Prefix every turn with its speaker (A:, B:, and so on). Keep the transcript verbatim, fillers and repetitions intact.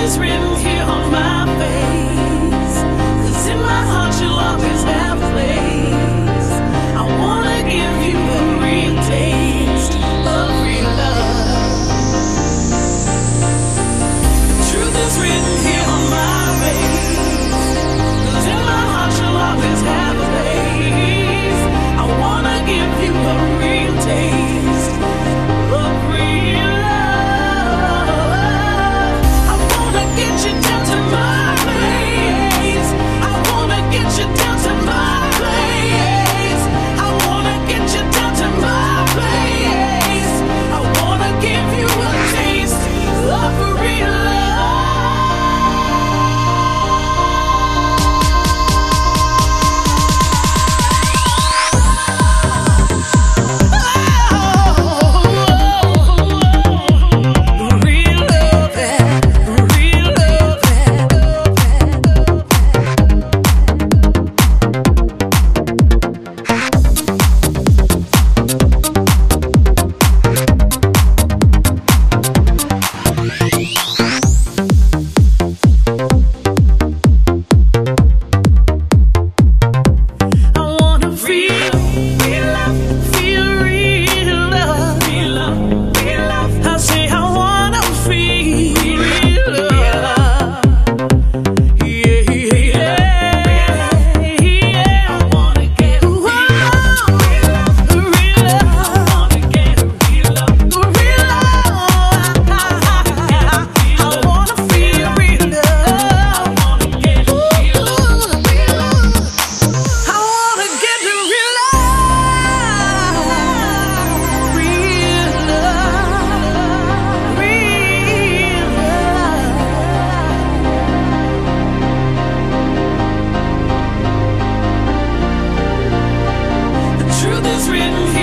A: is written here on my face, 'cause in my heart you'll always have a place. I wanna give you a real taste of real love. The truth is written here on my face, 'cause in my heart you'll always have a place. I wanna give you a real taste of real love. I wanna get you down to my place. I wanna get you down to my place. I wanna get you down to my place. I wanna give you a taste of real love. Real love, real love. I wanna feel real love, feel real love, real love, real love. I say I wanna feel real love. Yeah, yeah, yeah. I wanna get real love, real love. I wanna get real love, real love. I wanna feel real love. I wanna get real love, real love. I wanna get to real love, real love, real love. The truth is written